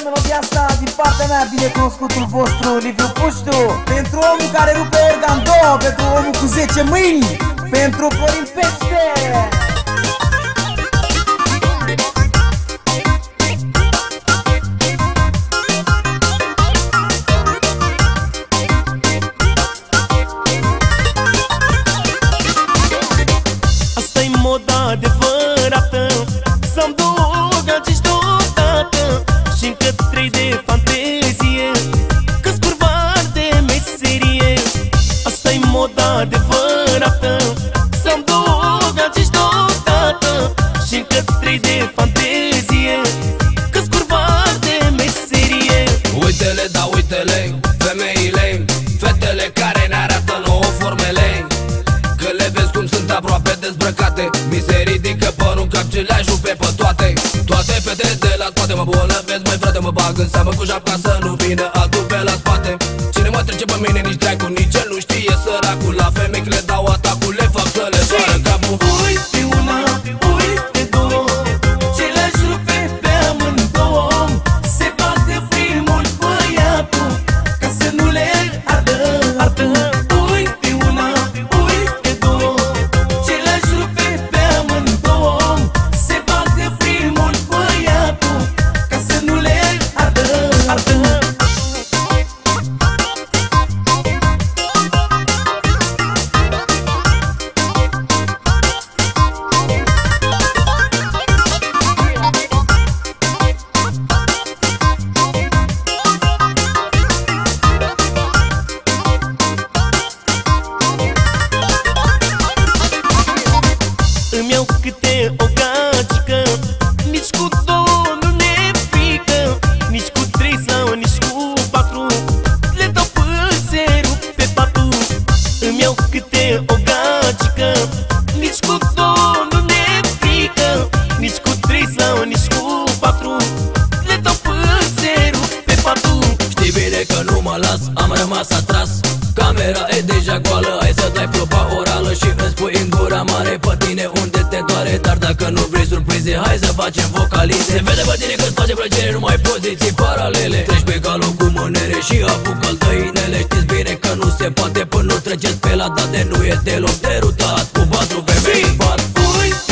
melodia asta din partea mea, binecunoscutul vostru Liviu Puștu. Pentru omul care rupe erga în două, pentru omul cu 10 mâini, pentru Corin Pește. Asta-i moda adevărată, să-mi duc acești odată și încă 3 de fantezie, că-s curvar de meserie. Asta-i moda adevărată, să-mi duc acești odată și încă 3 de fantezie, că-s curvar de meserie. Uite-le, da uite-le, femeile, fetele care ne arată nouă formele, că le vezi cum sunt aproape dezbrăcate. Mi se ridică părul în cap ce le-aș rupe pe toate. Toate fetele de la spate mă bolăvesc, măi frate, mă bag în seamă cu japca să nu vină altul pe la spate. Cine mă trece pe mine, nici dracu, nici el nu știe săracul. La femei le dau atacul, le fac să le doară capul. Uite una, uite două, ce le-aș rupe pe amândouă. Se bagă primul băiatul, ca să nu le ardă. Uite una, uite două, ce le-aș rupe pe amândouă. Se bagă primul băiatul, ca să nu le ardă. Îmi iau câte o gagică, nici cu două nu ne frică, nici cu 3 sau nici cu 4, le dau până se rupe patul. Îmi iau câte o gagică, nici cu două nu ne frică, nici cu 3 sau nici cu 4, le dau până se rupe patul. Știi bine că nu mă las, am rămas atras. Camera e deja goală, hai să dai proba orală și îmi spui în gura mare pe tine unde te doare. Dar dacă nu vrei surprize, hai să facem vocalize. Se vede pe tine că-ți face plăcere, numai poziții paralele. Treci pe galul cu mânere și apucă-l tăinele. Știți bine că nu se poate până nu treceți pe la dat, de nu e deloc derutat. Cu 4 femei în pat. Uite